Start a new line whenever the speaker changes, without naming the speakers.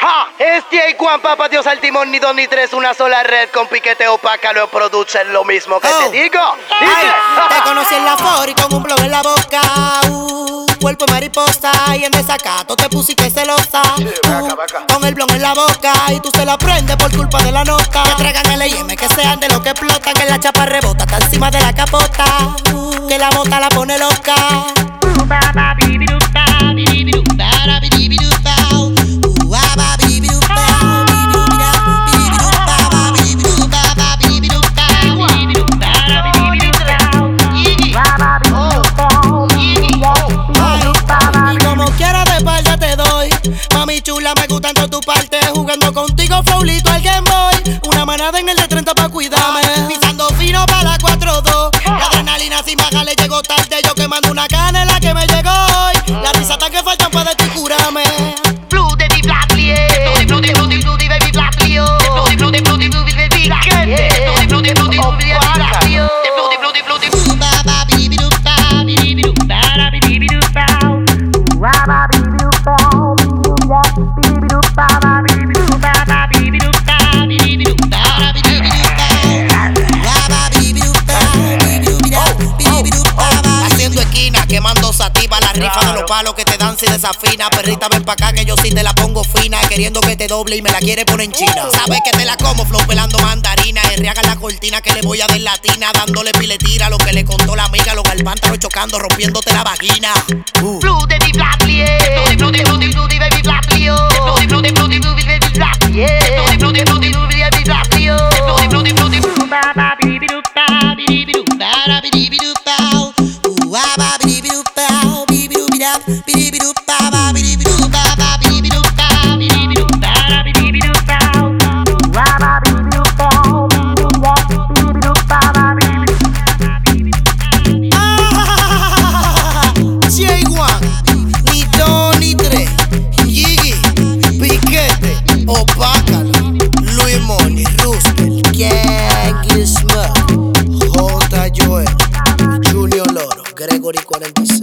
Ja, este Juan Papa Dios al timón, ni dos ni tres, una sola red con piquete opaca, lo producen lo mismo que te digo.
Ay, te conocí en la for y con un blog en la boca. Cuerpo de mariposa y en desacato te pusiste celosa. Con el blog en la boca y tú se la prendes por culpa de la nota. Que traigan L&M, que sean de lo que explotan, que la chapa rebota, está encima de la capota. Que la bota la pone loca. Mami chula, me gusta en tu parte. Jugando contigo, Flowlito, al Game Boy. Una manada en el de 30 pa' cuidarme. Pisando fino para la 4-2. La adrenalina sin bajar le llegó tarde. Yo quemando una canela que me llegó hoy. Las risatas que faltan para de ti curarme.
Blue de mi black Blue de baby black Blue de baby black Blue de
haciendo esquina, quemando sativa, la rifa de los palos que te dan si desafina. Perrita, ven pa' acá que yo sí te la pongo fina, queriendo que te doble y me la quiere poner en China. Sabes que te la como, flow pelando mandarina. Enriaga la cortina que le voy a dar latina, dándole piletira lo que le contó la amiga. Los galvántanos chocando, rompiéndote la vagina.
Blue de mi black Blue de baby black Blue de baby black Blue de baby black
Gregory 46.